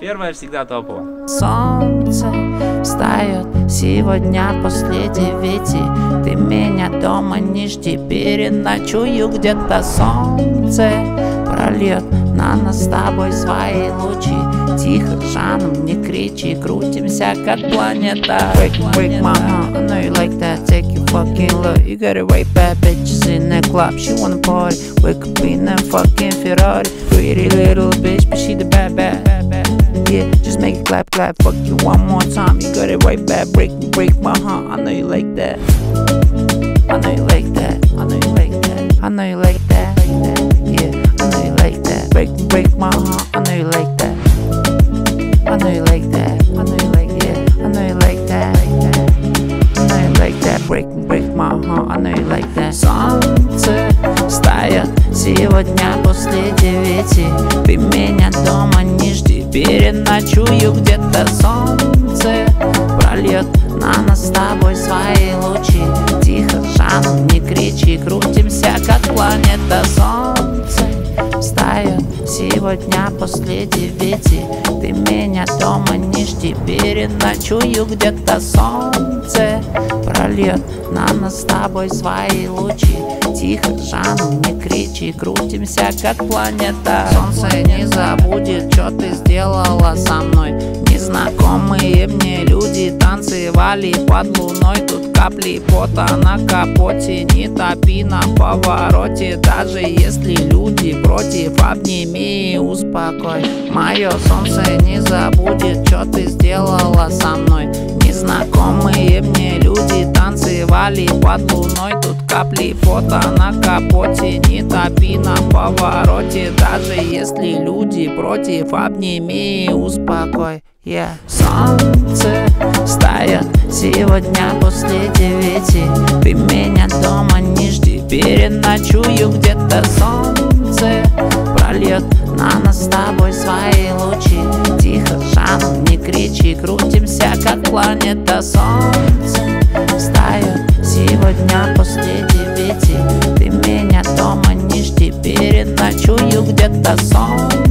Первая всегда топовая. Солнце встает сегодня после 9. Ты меня дома не жди, переночую где-то. Солнце прольет на нас с тобой свои лучи. Тихо, жаном, не кричи, крутимся как планета. Break my heart, I know you like that. Take your fucking look, you got it right, bad bitches in that club. She wanna party, wake up in that fucking Ferrari. Pretty little bitch, but she the bad. Yeah, just make it clap, fuck you one more time. You got it right back, break my heart. I know you like that. I know you like that. I know you like that. I know you like that. Yeah, I know you like that. Break my heart. I know you like that. I know you like that. I know you like yeah. I know you like that. I know you like that. Break my heart. I know you like that. Солнце встает сегодня после 9. Ты меня дома не жди, переночую где-то. Солнце прольет на нас с тобой свои лучи. Тихо, жаном, не кричи, крутимся как планета. Солнце встает сегодня после 9. Ты меня дома не жди, переночую где-то. Солнце прольет на нас с тобой свои лучи. Тихо, жаном, не кричи, крутимся как планета. Солнце не забудет, что ты сделала со мной. Незнакомые мне люди танцевали под луной. Тут капли пота на капоте, не топи на повороте. Даже если люди против, обними и успокой. Мое солнце не забудет, что ты сделала со мной. Незнакомые мне люди танцевали под луной. Тут капли пота на капоте, не топи на повороте. Даже если люди против, обними и успокой. Yeah. Солнце встает сегодня после 9. Ты меня дома не жди, переночую где-то. Солнце прольет на нас с тобой свои лучи. Тихо, жаном, не кричи, крутимся как планета. Солнце встает сегодня после 9. Ты меня дома не жди, переночую где-то. Солнце